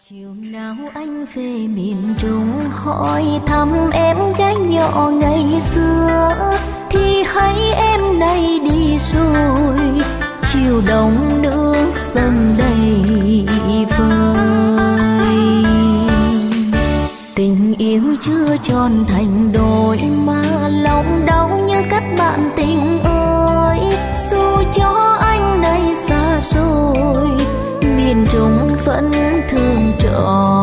Chiều nào anh về miền Trung hỏi thăm em gái nhỏ ngày xưa, thì thấy em nay đi rồi, chiều đông nước sông đầy vơi. Tình yêu chưa tròn thành đôi mà lòng đau như cắt bạn tình ơi. Dù cho anh nay xa rồi, miền Trung vẫn thương trọn.